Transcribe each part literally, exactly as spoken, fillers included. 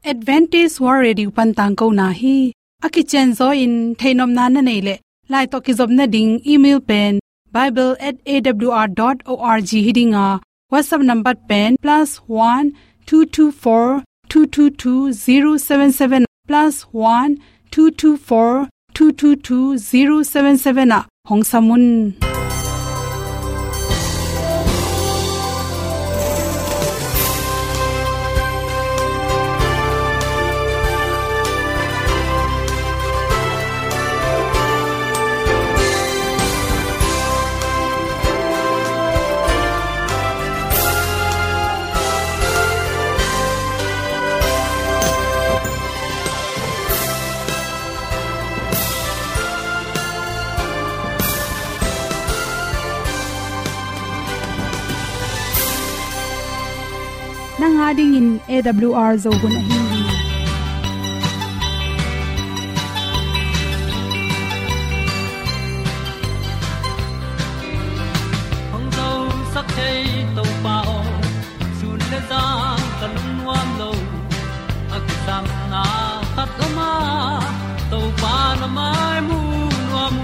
Advantage World Radio pantang ko na hi akichen zo in thainom na na nei le lai to ki zob na ding email pen bible at a w r dot org hidinga WhatsApp number pen plus one two two four two two two zero seven seven plus one two two four two two two zero seven seven a hong samun nanga ding in A W R zo gun hi hong zo sak chei to pao sun le za kan nuam lo akisam na khat ma to pa na mai mu nuam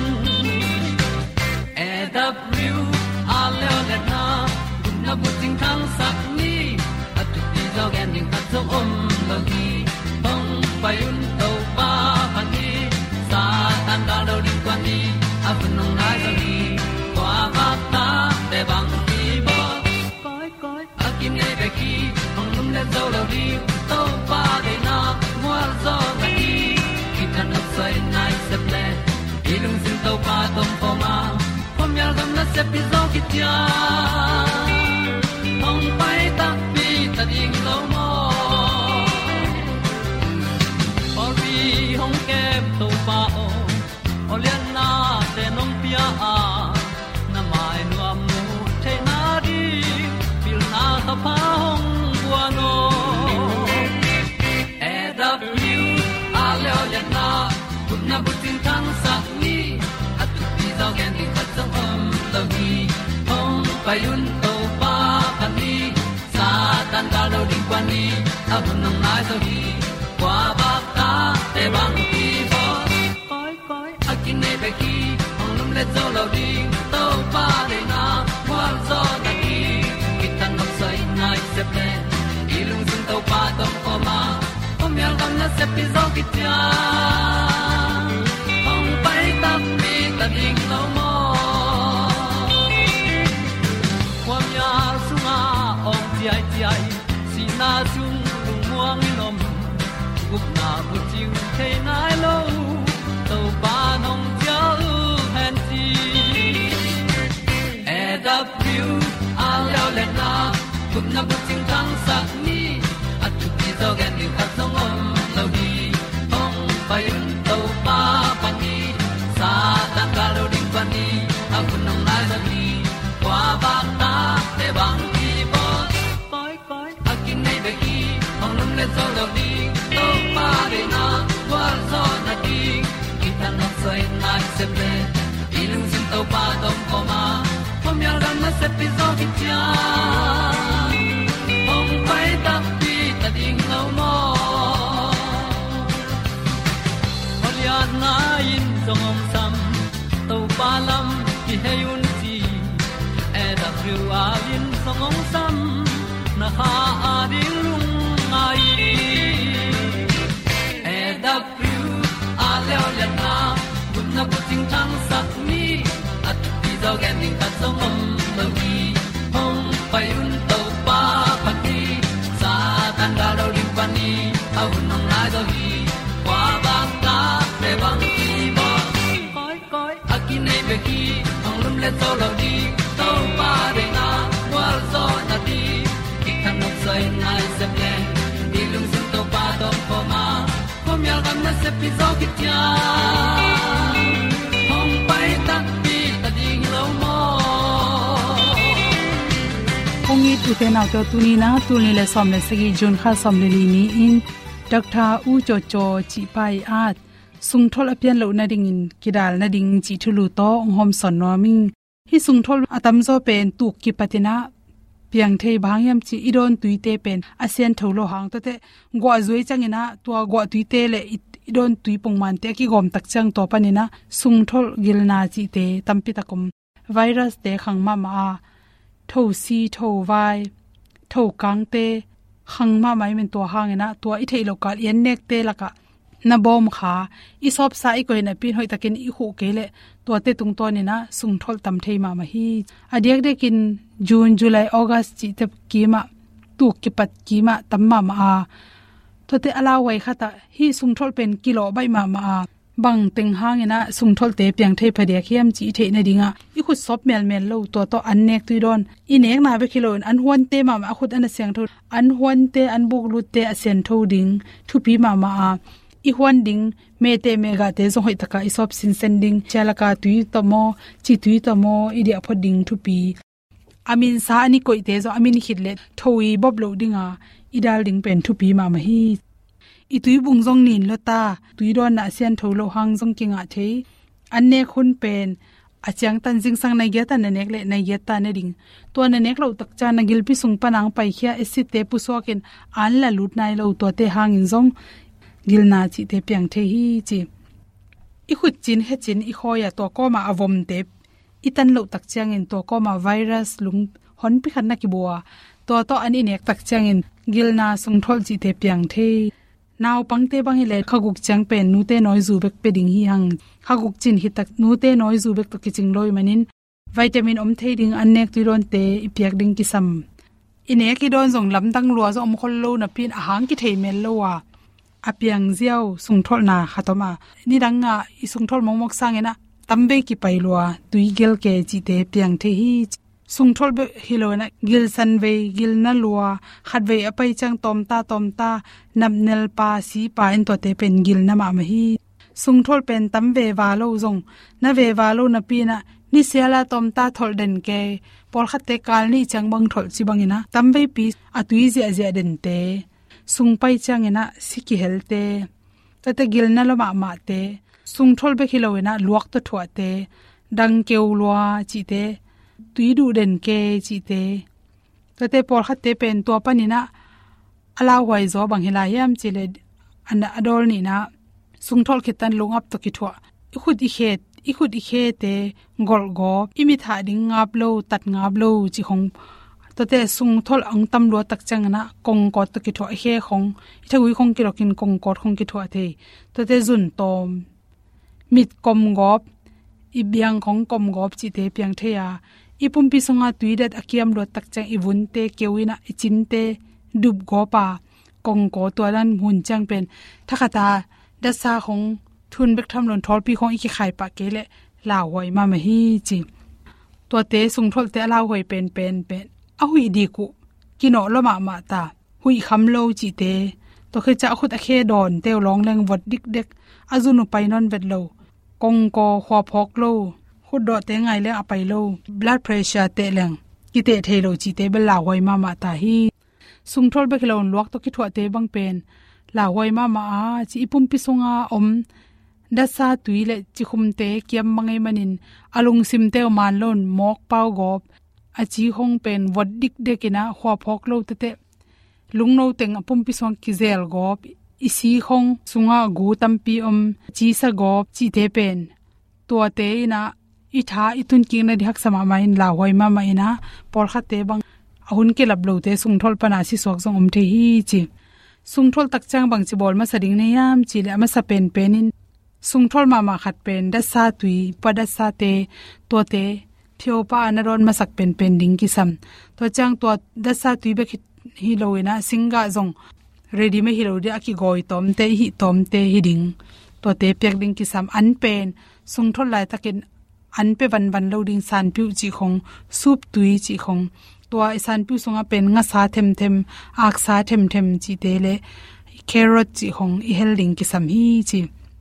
A W R le na na bu ting thang sak ni dog ending cut so om lo gi hong pai un to pa pan ni sa tan da do ri kwan ni a bu nong nai so gi kwa ba ta te bang ki bo koi koi a kim nei be ki hong lum le zo lo ri to pa de na mo zo ga ni ki tan no sai nai se ple ilung sin to pa tom pa ma pom yal gam na se pi zo ki tia hong pai ta ta ding lo mo ori hong kem to pa o olian na te nong pia a na mai nu amu the na di pil na ta pa hong bua no e w a le olian na kun na bu tin thang sa ni at ti zo gen di khat song om lo gi hong pai un to pa pa ni tan ga lo ding kwan ni a bu nang mai so hi kwa ba ta te bang ki bo koi koi a kin nei be ki ong lum le zo lo ding to pa de na kwa zo na ki ki tan nok sai nai se ple i lung sun to pa tom ko ma pom yal gam na se pi zo ki tia ong pai ta mi ta ding lo mo kwa ya su ma ong ti ai ti ai na chung lung muang ni nom gup na bu ting the nai lo to pa nong pia u han ti e da piu a leo le na gup na bu ting tang sa ni at tu ti zo gen ni khat song om lo di ong pai un to pa pa ni sa tan ga lo ding pa ni a bu nong nai za ni kwa ba ta te bang ki bo koi koi a kin nei be ki ong lum le zo lo di to pa de na kwa zo na di ki tan nok sai nai se ple i lung sin to pa tom ko ma pom yal gam na se pi zo ki tia ong pai ta pi ta ding lo mo olian na in song om sam to pa lam ki he un ti e da thru a in song om sam na ha a ding lung mai e da thru a le le na gun na bu ting tang sak ni at ti zo gen ding ta song om lo gi hong pai un to pa pa ti sa tan ga do ring pa ni au nong lai do gi kwa ba ta pe bang ti bo koi koi a ki nei be ki ong lum le zo lo di to pa de na kwa zo na di ki kan nok sai nai se ple di lung sun to pa do po ma pom yal gam na se pi zo ki tia hong pai ta pi ta ding lo mo ong i tu te na to tu ni na tu ni le som le sagi jun kha som le li ni in Doctor U cho cho chi pai at sung thol apian lo na ding in kidal na ding chi thulu to hom son no ming hi sung thol atam zo pen tu ki patina piang thei bang yam chi idon tuite pen asian tholo hang to te gwa zui changina tua gwa tuite le idon tui pongman te ki gom tak chang to panina sungthol gilna chi te tampi takum virus te khangma ma tho si tho vai tho kang te khangma mai men to hangena to i thei lokal yen nek te laka na bom kha i sop sa i ko na pin hoi takin i hu kele to te tung to ni na sungthol tam thei ma ma hi adiak de kin june july august chi te kima tu ki pat kima tamma ma to te ala wai khata hi sungthol pen kilo bai ma ma bang teng hangena sungthol te piang thei phadia khiam chi the na dinga i khut sop mel mel lo to to an nek tuidon i nek na be khilon an huan te ma ma khut an siang tho an huan te an buk lut te a sen tho ding thu pi ma ma i huan ding me te me ga te zo hoi taka i sop sin sending chalaka tui to mo chi tui to mo i dia phoding thu pi amin sa ani koi te zo amin hitle thoi bob lo dinga idal ding pen thu pi ma ma hi i tui bung jong nin lota tui don na sian tholo hang jong kinga thei anne khun pen achang tan jing sang nai ge ta na nek le nai ge ta na ding to na nek lo tak cha na gil pi sung panang pai khia esit te pu so ken an la lut nai lo to te hang in jong gilna chi te piang the hi chi i khut chin he chin i khoya to ko ma avom te itan lo tak chang in to ko ma virus lung hon pi khan na ki bua to to ani nek tak chang in gilna sung thol chi te piang the naw pangte bang hi le khaguk chang pen nu te noi zu bek pe ding hi hang khaguk chin hi tak nu te noi zu bek to ki ching loi manin vitamin om the ding anek tu ron te ipiak ding ki sam ine ki don jong lam dang lua zo om khol lo na pin a hang ki thei mel lo wa apiang ziaw sungthol na khatoma ni danga i sungthol momok sangena tambe ki pailwa tuigel ke chi te piang the hi sungthol be hilona gil san ve gil na lua khat ve apai chang tom ta tom ta namnel pa si pa in to te pen gil na ma ma hi sungthol pen tam ve wa lo zong na ve wa lo na pi na ni siala tom ta thol den ke por khatte kal ni chang bang thol chi bangina tam ve pi atui je je den te sung pai changena siki helte tate gil na lo ma ma te sungthol be khilowena luak to thwa te dang keu lwa chi te tui du den ke chi te tate por khatte pen to panina ala wai zo bang hila yam chile an adol ni na sungthol khitan lung up to ki thwa i khut i khet i khut i khe te gol go imi tha ding ngap lo tat ngap lo chi khong to te sung thol ang tam lo tak changna kong ko to ki tho he khong thagui khong ki rokin kong ko khong ki tho the to te zun tom mit kom gop i biang khong kom gop chi te piang the ya i pum pi songa tuidat akiam lo tak chang i vun te kewina i chin te dub go pa kong ko to lan hun chang pen thakata da sa khong thun bek tham lon thol pi khong i ki khai pa ke le la hoi ma ma hi chi to te sung thol te la hoi pen pen pen a hui di ku kino lo ma ma ta hui kham lo chi te to khe cha khut a khe don te long leng vot dik dek azunu painon vet lo kong ko khwa phok lo khut do te ngai le apai lo blood pressure te leng ki te thei lo chi te bel la hoi ma ma ta hi sung thol be khlon luak to ki thwa te bang pen la hoi ma ma a chi ipum pi songa om da sa tuile chi khum te kiam mangai manin alung sim te man lon mok pau gop achi hong pen wad dik dekina khwa phok lo te te lungno teng apum pi song ki zel gop isi khong sunga gu tampi om chi sa gop chi te pen to te ina i tha itun king na dihak sama main la hoi ma ma ina por kha te bang ahun ke lab lo te sung thol pana si sok jong om the hi chi sung thol tak chang bang chi bol ma sading ne yam chi le ma sa pen penin sung thol ma ma khat pen da sa tui pada sa te to te thio pa anaron masak pen pen ding ki sam to chang to da sa tui be hi loina singa jong ready me hi lo de aki goi tom te hi tom te hi ding to te pek ding ki sam an pen sung thol lai takin an pe van van lo ding san piu chi khong sup tui chi khong to san piu songa pen nga sa them them ak sa them them chi te le carrot chi khong i hel ding ki sam hi chi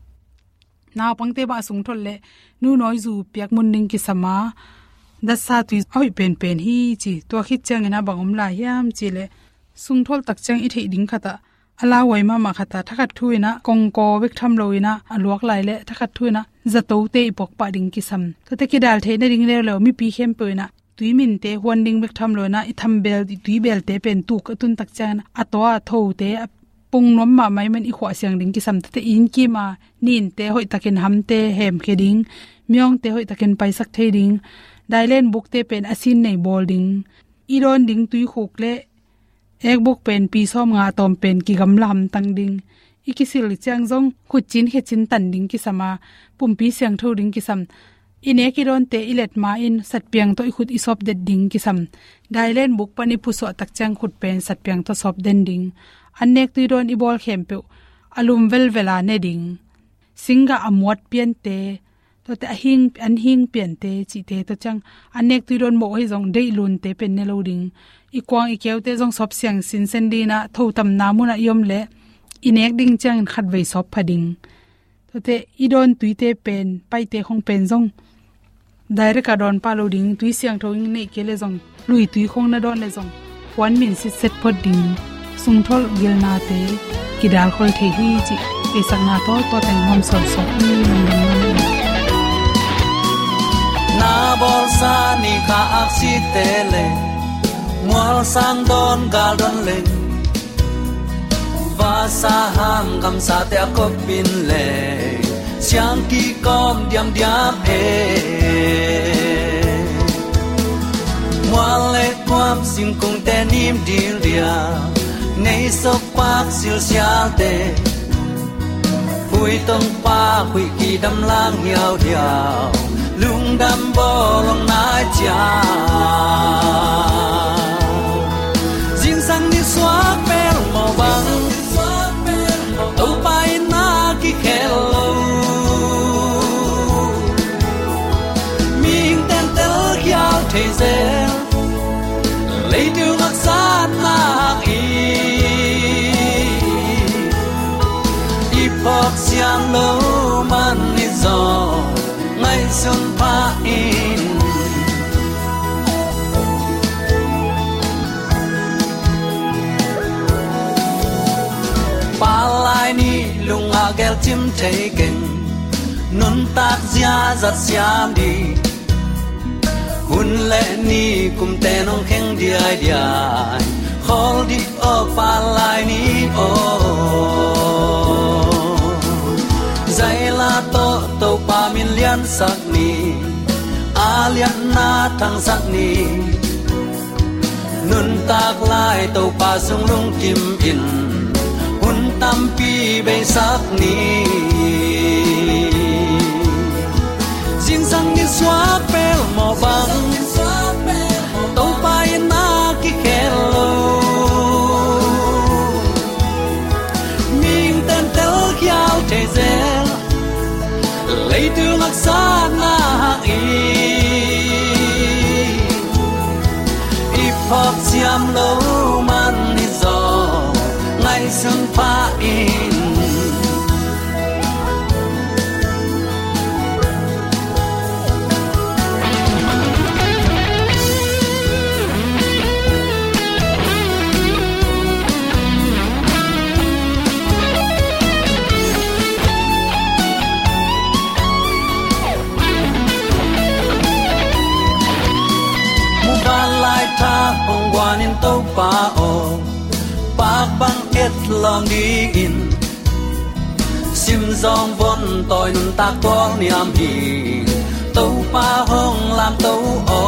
na pangte ba sung thol le nu noi zu pek mun ding ki sama da sa tu oi pen pen hi chi to khit chang na bangom la hiam chi le sung thol tak chang i thei ding khata ala wai ma ma khata thakat thuina kong ko bek tham loina aluak lai le thakat thuina zato te ipok pa ding ki sam to te ki dal the na ding le lo mi pi khem poina tuimin te wanding bek tham lo na i tham bel di tui bel te pen tu ka tun tak chan atwa tho te pung nom ma mai man i khwa siang ding ki sam te in ki ma nin te hoi takin ham te hem ke ding myong te hoi takin paisak thei ding dailen buk te pen asin nei bol ding iron ding tui khuk le ek buk pen pi som nga tom pen ki gam lam tang ding ikisil chang jong khut chin he chin tan ding ki sama pumpi siang tho ding ki sam ine ki ron te ilet ma in satpiang to khut isop de ding ki sam dailen buk pani phuso tak chang khut pen satpiang to sop den ding anek tu ron i bol khem pe alum vel vela ne ding singa amwat pian te to te hing an hing pian te chi te to chang anek tu ron mo hi jong dei lun te pen ne lo ding i kwang i keu te jong sop siang sin sen dina tho tam na mu na yom le inek ding chang khat vei sop phading to te i don tuite pen pai te khong pen jong direct ka don pa lo ding tui siang tho ing nei ke le jong lui tui khong na don le jong one min sit set pod ding sung thol gil na te kidal khol the hi chi te sang na to to teng hom sol sok ni nam nam na bol sa ni kha aksi te le mual sang don gal don le va sa ham gam sa te ko pin le siang ki kom diam diam e mual le kwam sim kung te nim dil dia nei sok pak sil sial te hui tong pa hui ki dam lang hiao hiao lung dam bo long na cha jin sang ni swa pel mo bang to pai na ki hello ming ten tel hiao thei ze lấy đường ngạc san mang y y phật xiang lâu man đi gió ngày xuân pha in pa lai ni lung a gel chim thấy kinh nun tak zia zat siam đi hun lệ ni kum te nong kheng di ai di ai khol di o pa lai ni o zai la to to pa min lian sak ni a lian na thang sak ni nun tak lai to pa sung lung kim in hun tam pi be sak ni jin sang ni swa pel mo bang to pai na ki hello ming tan tel khiao te zel lấy đường ngạc xa na i i phật xiam lâu man ni gió ngày xuân pha in hong quan in tàu pa o pak bang et long đi in sim zong von toi nun tak tuang niam hi tàu pa hong lam tàu o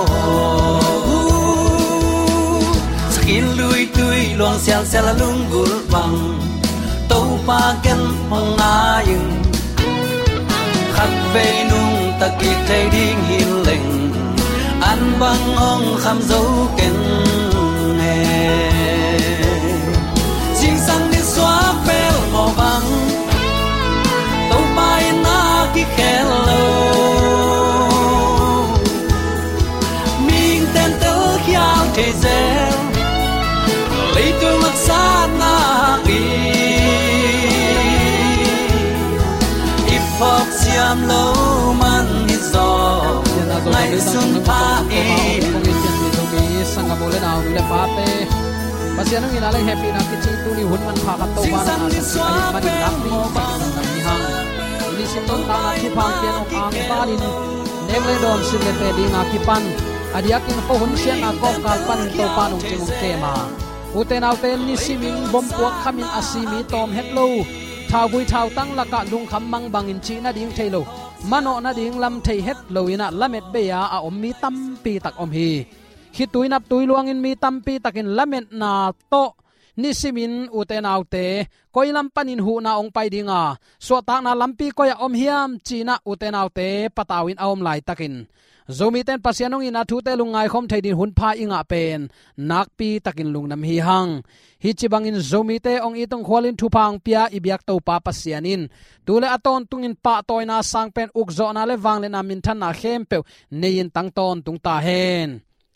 skin lui tui luang xiang xiang la lung gul bang tàu pa ken hong a yung khát về nung taki thei ding hin leng an bang ong kham dấu ken he jing sang ni xóa pel mo bang tàu pai na ki hello ming ten tel khiao te zel lấy tu mak sa na i if pop siam lo man ni zo ngày xuân pha in sang bộ lên nào để phá tê bác sĩ nói là happy na cái tu ni hun man pha cái tàu ba na sai man nắp đi sang ni hang ini sim ton ta na ki phang kian ông ang pa din nem le don sim le pe ding a ki pan adiakin ko hun sian a ko kal pan to panung chimung kema uten auten ni simin bom puak khamin asimi tom hetlo thau bui thau tang laka lung kham mang bangin chi na ding thailo mano na ding lam thei het loina lamet beya a ommi tam pi tak om hi khi tuinap tuiluangin mi tam pi takin lamet na to ni simin uten autte koilam panin hu na ong pai dinga so ta na lampi koya om hiam china uten autte patawin aom lai takin zomi ten pasianong ina thu te lungai khom theidin hun pha inga pen nakpi takin lungnam hi hang hi chibangin zomi te ong itong khwalin thupang pia ibyak to pa pasianin tule aton tungin pa toina sangpen ukzo na le wangle na min than na khem pe nein tang ton tung ta hen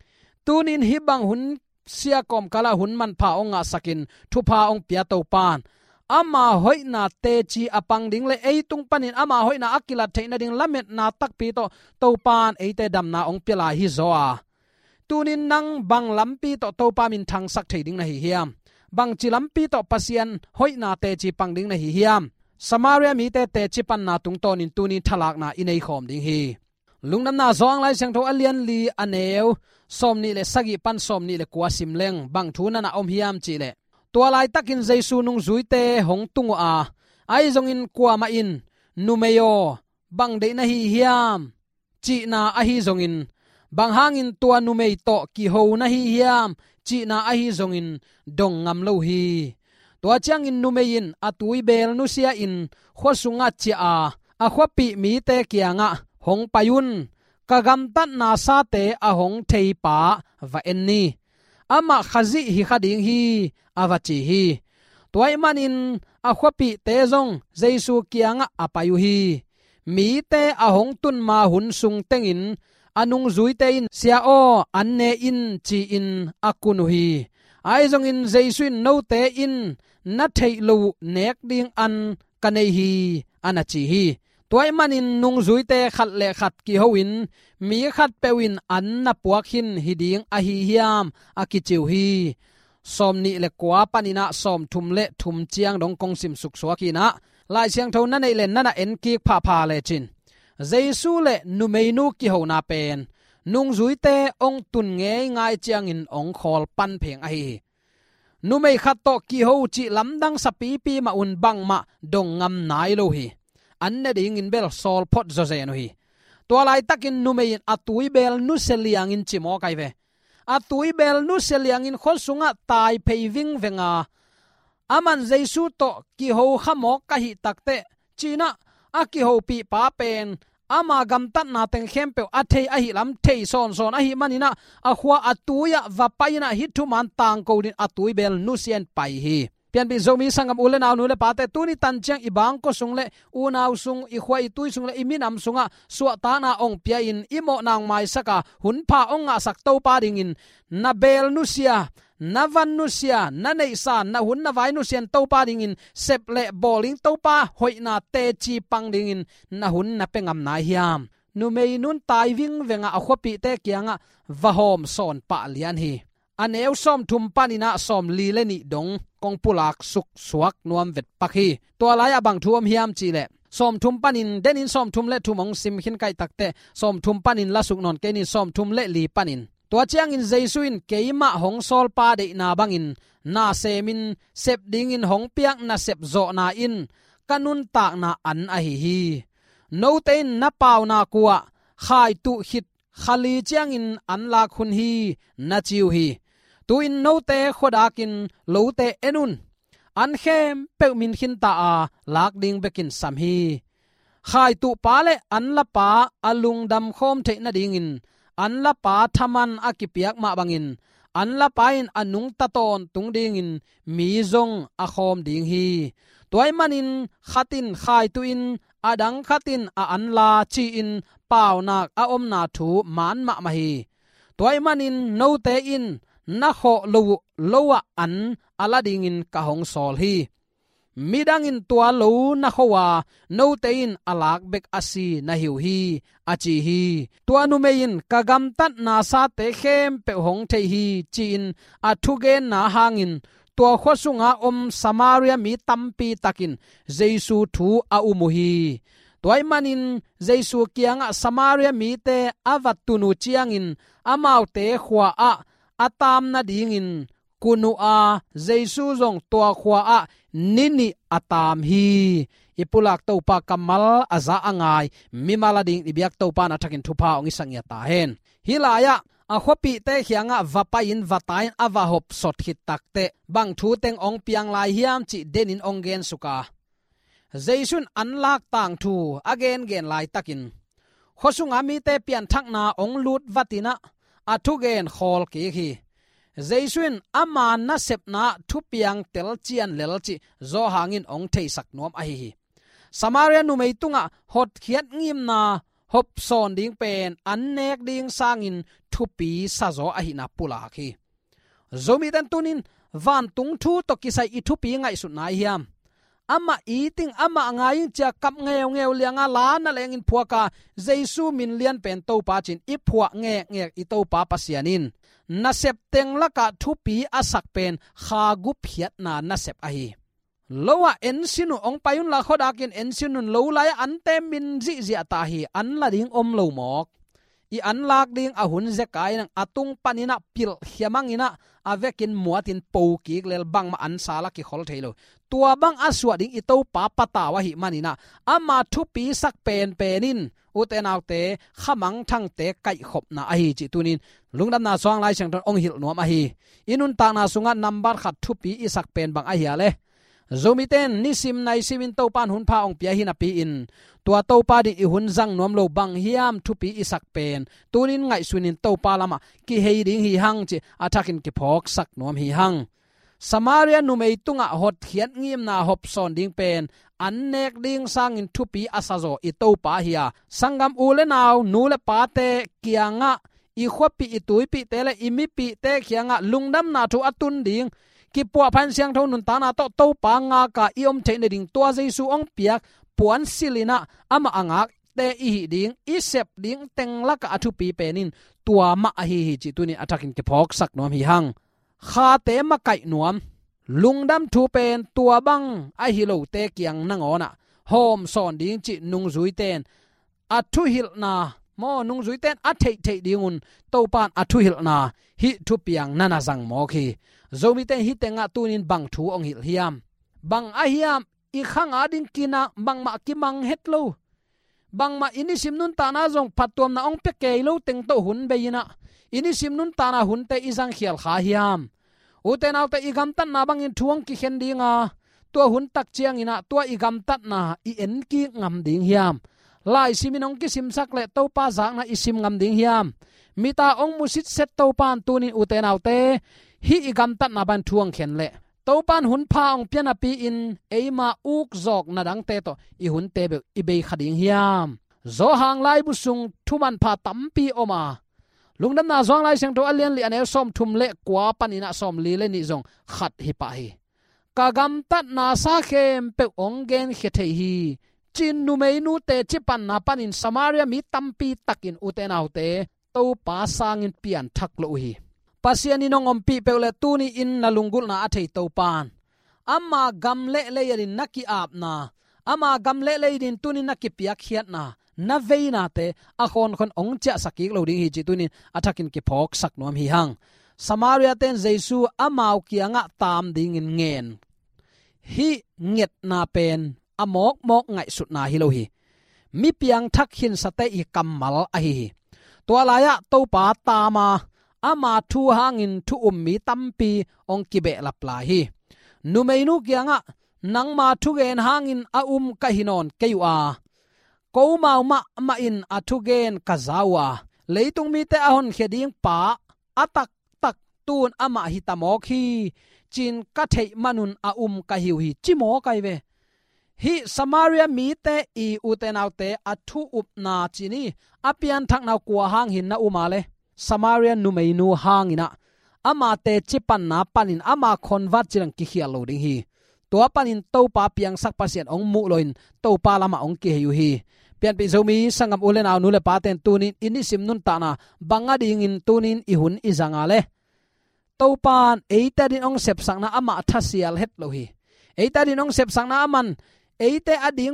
tunin hibang hun sia kom kala hun man pha onga sakin thupa ong pia to pan ama hoina te chi apang ding le ei tung panin ama hoina akila theina ding lamet na tak pi to to pan eite dam na ong pela hi zoa tunin nang bang lampi to to pa min thang sak theiding na hi hiam bang chi lampi to pasian hoina te chi pang ding na hi hiam samaria mi te te chi pan na tung tonin tunin thalak na inei khom ding hi lungnam na zong lai sang tho alian li aneu som ni le sagi pan som ni le kwa sim leng bang thuna na om hiam chi le tua lai takin jesu nung zuite hong tungu a ai zong in kwa ma in numeyo bang de na hi hiam chi na a hi zong in bang hangin tua numei to ki ho na hi hiam chi na a hi zong in dong ngam lo hi tua chang in numein atui bel nu sia in khosunga chi a a khwapi mi te kianga hong payun kagam tat na sa te a hong thei pa va enni ama khazi hi khading hi awachi hi toy manin a khwapi te zong jesu kianga apayu hi mi te a hong tun ma hun sung tengin anung zuite in sia o anne in chi in akunu hi ai zong in jesu no te in na thei lo nek ding an kanei hi anachi hi toy manin nung zuite khat le khat ki hoin mi khat pewin an na puak hin hiding a hi hiam akichiu hi somni le kwa panina som thum le thum chiang dong kong sim suk swakina lai siang tho na nei le na na en ki pha pha le chin jesu le numeinu ki ho na pen nung zuite ong tun nge ngai chiang in ong khol pan pheng a hi numei khat to ki ho chi lamdang sapi pi ma un bang ma dong ngam nai lo hi anne ding in bel sol pot zo ze no hi to lai takin numein atui bel nu seliang in chimo kai ve atui bel nu seliang in khol sunga tai peiving venga aman jesu to ki ho khamok ka hi takte china a ki ho pi pa pen ama gam tat na teng khempe athei a hi lam thei son son a hi manina a khwa atuya va paina hi thu man tang ko din atui bel nu sian pai hi pian bi zomi sangam ulen aw nu le pate tuni tan chang ibang ko sung le unaw sung i khwai tui sung le iminam sunga suwa ta na ong pia in imo nang mai saka hun pha ong nga sak to pa ding in na bel nu sia na van nu sia na nei san na hun na vai nu sian to pa ding in sep le bowling to pa hoina te chi pang ding in na hun na pengam na hiam nu mei nun tai wing venga a khopi te kianga va hom son pa lian hi aneu som thum panina som li le ni dong kong pulak suk suak nuam vet pakhi to lai abang thuam hiam chi le som thum panin denin som thum le thumong sim khin kai takte som thum panin la suk non ke ni som thum le li panin to chiang in jesuin keima hong sol pa de na bangin na semin sep ding in hong piak na sep zo na in kanun tak na an a hi hi no ten na pau na kuwa khai tu hit khali chiang in an la khun hi na chiu hi tu in no te khodakin lo te enun an khem pe min khin ta a lak ding bekin sam hi khai tu pa le an la pa alung dam khom the na ding in an la pa thaman akipiak ma bangin an la pa in anung ta ton tung ding in mi zong a khom ding hi toy manin khatin khai tu in adang khatin a an la chi in pau nak a om na thu man ma ma hi toy manin no te in na kho lo lowa an alading in ka hong sol hi midang in tua lo na khowa no te in alak bek asi na hiu hi achi hi tua nu mein ka gam tat na sa te khem pe hong the hi chin a thu gen na hangin tua khosunga om samaria mi tampi takin jesu thu a umu hi toy manin jesu kianga samaria mi te avat tunu chiangin amau te khwa a atam na dingin kunu a jesu jong to khwa a nini atam hi ipulak to pa kamal aza angai mimala ding ibyak to pa na thakin thupa ong isangya ta hen hilaya a khopi te hianga vapain vatain awa hop sot hit takte bang thu teng ong piang lai hiam chi denin ong gen suka jaisun anlak tang thu again gen lai takin khosunga mi te pian thakna ong lut vatina athu gen khol ki hi jaisun aman na sepna thu piang tel chian lel chi zo hangin ong thei sak nom a hi samaria nu mei tunga hot khiat ngim na hop son ding pen annek ding sangin thupi sazo a hina pula khi zomi tan tunin van tung thu to kisai i thupi ngai su nai hiam ama eating ama ngai cha kap ngeu ngeu lianga la na lengin phuaka jesu min lian pen to pa chin i phua nge nge i to pa pasianin na sep teng laka thupi asak pen kha gup hiat na na sep a hi lowa ensinu ong payun la khodakin ensinun lo lai ante min ji ji ata hi an la ding om lo mok i an lak ding a hun ze kai nang atung panina pil hiamangina avekin muatin poki lel bang ma an sala ki khol thailo tua bang aswa ding i to pa pata wa hi manina ama thu pi sak pen penin uten autte khamang thang te kai khop na a hi chi tunin lungdam na song lai chang ton ong hil nom a hi inun ta na sunga number khat thu pi isak pen bang a hi ale zomiten nisim nai simin to pan hun pha ong pia hin api in tua to pa di i hun jang nom lo bang hiam thu pi isak pen tunin ngai sunin to pa lama ki hei ding hi hang chi athakin ki phok sak nom hi hang samaria nu mei tunga hot khian ngim na hop son ding pen annek ding sang in thu pi asazo i to pa hiya sangam ule naw nu le pa te kianga i khopi i tuipi te le imi pi te khianga lungdam na thu atun ding ki puwa phan siang thon nun ta na to to pa nga ka iom theine ding tua jesu ong piak puan silina ama angak te i ding i sep ding teng la ka athu pi penin tua ma hi hi chi tunin atakin ke phok sak nom hi hang kha te ma kai nuam lungdam thu pen tua bang a hi lo te kiang nangona hom son ding chi nung zui ten athu hil na mo nung zui ten a thei thei dingun to pan athu hil na hi thu piang nana jang mo khi zomi ten hi tenga tunin bang thu ong hil hiam bang a hiam i khanga ding kina bang ma ki mang hetlo bang ma ini sim nun ta na jong phatom na ong pe ke lo teng to hun beina ini sim nun ta na hun te izang khial kha hiam uten auta igam tan na bang in thuang ki khen dinga to hun tak chiang ina to igam tat na i en ki ngam ding hiam lai siminong ki sim sak le to pa jang na isim ngam ding hiam mita ong musit set to pan tunin uten autte hi igam tat na ban thuang khen le to pan hun pha ong piana pi in eima uk jok na dang te to i hun te be i be khading hiam zo hang lai bu sung thuman pha tampi oma lungdam na zong lai sang to alian li anel som thum le kwa panina som li le ni jong khat hi pa hi ka gam tat na sa khem pe ong gen khe thei hi chin nu mei nu te chi pan na panin samaria mi tampi takin uten autte to pa sangin pian thak lo hi pasiani nongom pi peule tuni in na lungul na athei to pan amma gamle le yarin naki ap na ama gamle le din tuni naki piak khiat na na veina te a khon khon ong cha sakik lo ding hi chi tunin athakin ki phok sak nom hi hang samaria ten jesu amau kianga tam ding in ngen hi nget na pen amok mok ngai sut na hi lo hi mi piang thak hin sate i kamal a hi to laya to pa ta ma ama thu hangin thu ummi tampi ong kibe lapla hi numeinu kianga nangma thu gen hangin a um ka hinon keua ko mau ma ma in athu gen kazawa leitung mi te ahon kheding pa atak tak tun ama hitamok hi chin ka thei manun a um ka hiu hi chimo kai ve hi samaria mi te i utenaute athu upna chini apian thaknaw kwa hang hin na umale samaria nu mei nu hangina ama te chipan na panin ama convert chirang ki khial loading hi to panin to pa piang sak pasien ong mu loin to pa lama ong ki hu hi pian pi zomi sangam ulen aw nu le pa ten tunin inisim nun ta na banga ding in tunin i hun i zanga le to pan eita din ong sep sang na ama thasial het lo hi eita din ong sep sang na aman eite ading ma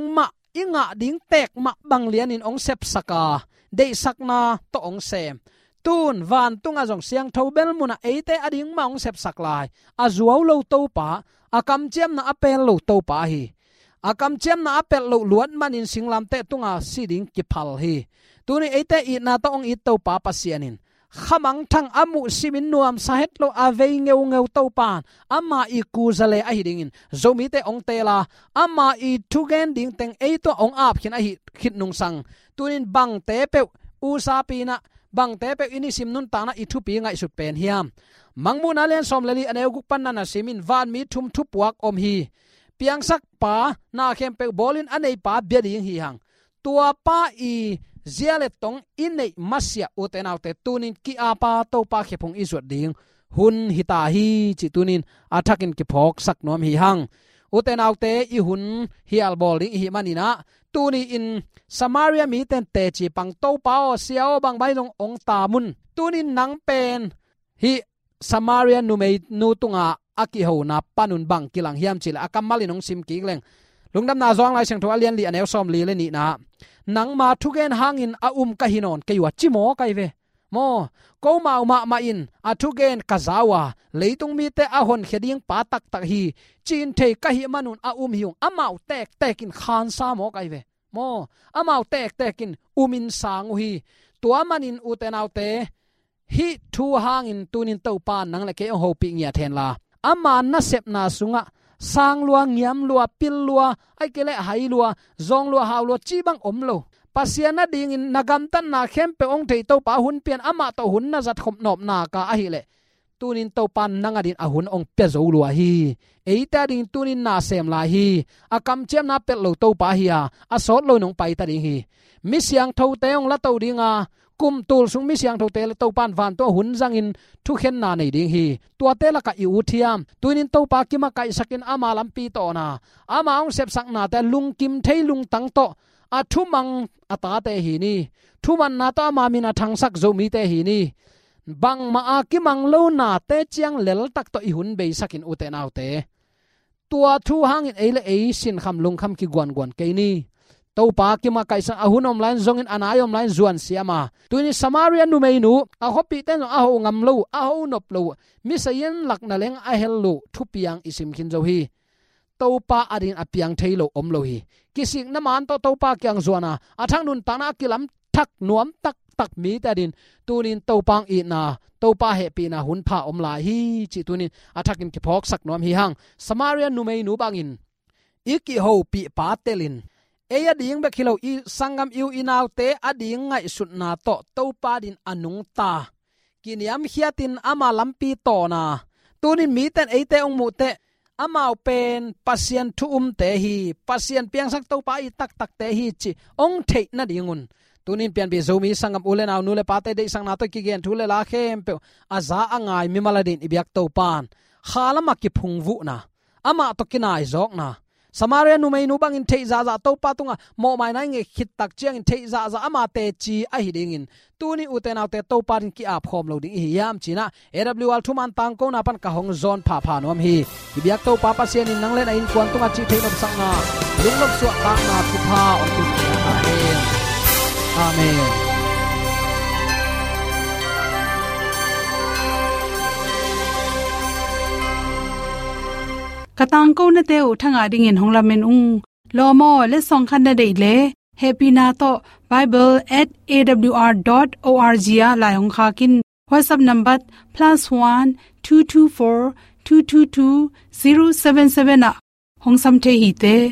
inga ding tek ma bang lian in ong sep saka de sakna to ong sem tun van tunga jong siang thobel muna eite ading ma ong sep saklai azuaw lo to pa akam chem na apel lo to pa hi akam chem na apel lo luan manin singlam te tunga siding ki phal hi tuni eite i na to ong it to pa pasianin khamang thang amu simin nuam sahet lo avei ngeu ngeu to pan ama i ku zale a hiding in zomi te ong tela ama i tugen ding teng e to ong ap khin a hi khit nung sang tunin bang te pe u sa pi na bang te pe ini sim nun ta na i thu pi ngai sut pen hiam mangmu na len som leli aneu guk pan na simin van mi thum thu puak om hi piang sak pa na khem pe bolin anei pa bia ding hi hang tua pa i ziale tong inei masya utenaute tunin ki apa to pa khepung izot ding hun hita hi chi tunin athakin ki phok sak nom hi hang utenaute i hun hi albol ding hi manina tuni in Samaria mi ten te chi pang to pa o siao bang bai long ong ta mun tunin nang pen hi Samaria nu mei nu tunga aki ho na panun bang kilang hiam chil akam malinong sim ki leng lungdam na zong lai seng tho alian li anew som li le ni na nang ma thugen hangin a um ka hinon keiwa chimo kai ve mo ko mau ma ma in a thugen kazawa leitung mi te a hon kheding pa tak tak hi chin thei ka hi manun a um hiung amau tek tekin khan sa mo kai ve mo amau tek tekin umin sang hi tua manin utenaute hi thu hangin tunin to pan nang le ke ho pi nya then la ama na sep na sunga sang lua ngiam lua pil lua ai kele hai lua zong lua haw lua chi bang om lo pasiana ding in nagam tan na khem pe ong thei to pa hun pian ama to hun na zat khom nop na ka a hi le tunin to pan nanga din a hun ong pe zo lua hi eita ding tunin na sem la hi akam chem na pe lo to pa hi a a sot lo nong pai ta ding hi mi siang tho te ong la to dinga kum tul sung mi siang tho te le to pan van to hun zang in thu khen na nei ding hi tua te la ka i uthiam tunin to pa ki ma kai sakin ama lampi to na ama ong sep sak na te lung kim thei lung tang to a thu mang ata te hi ni thu man na to ama min a thang sak zo mi te hi ni bang ma a ki mang lo na te chiang lel tak to i hun be sakin u te nau te tua thu hangin eile ei sin kham lung kham ki gwan gwan ke ni to pa ki ma kai sa ahunom line zong in anayom line zuan siama tuini Samaria nu meinu a hopi ten a ho ngam lo a ho nop lo mi sayen lak na leng a hello thu piang isim khin zo hi to pa adin apiang thailo om lo hi kisik na man to to pa kyang zuana athang nun tana kilam thak nuam tak tak mi ta din tunin to pang i na to pa he pi na hun pha om la hi chi tunin athakin ki phok sak nom hi hang Samaria nu meinu bangin iki ho pi pa telin eya ding be khilo i sangam iu inaw te ading ngai sut na to to pa din anung ta kiniam hiatin ama lampi to na tunin mi ten eite ong mu te amau pen pasien thu um te hi pasien piang sak to pa i tak tak te hi chi ong thei na dingun tunin pian bi zomi sangam ulen aw nule pate de sang na to ki gen thule la khem pe aza angai mi maladin ibyak to pan khalama ki phungwu na ama to kinai zok na Samaria nu mai nu bang in thei za za to pa tunga mo mai nai nge khit tak chiang in thei za za ama te chi a hi ding in tuni uten autte to pan ki ap khom lo ding hi yam china awl thuman tang ko na pan ka hong zon pha pha nom hi biak to pa pa sian in nang le na in kwang tunga chi thei nom sang na lung lok suak ta na ku pha on tu amen amen katang ko na teu thanga ding in honglamen ung lomo le song khan na dei le happy na to bible at a w r dot org ya la hong kha kin whatsapp number plus one two two four two two two zero seven seven a hong sam the hi te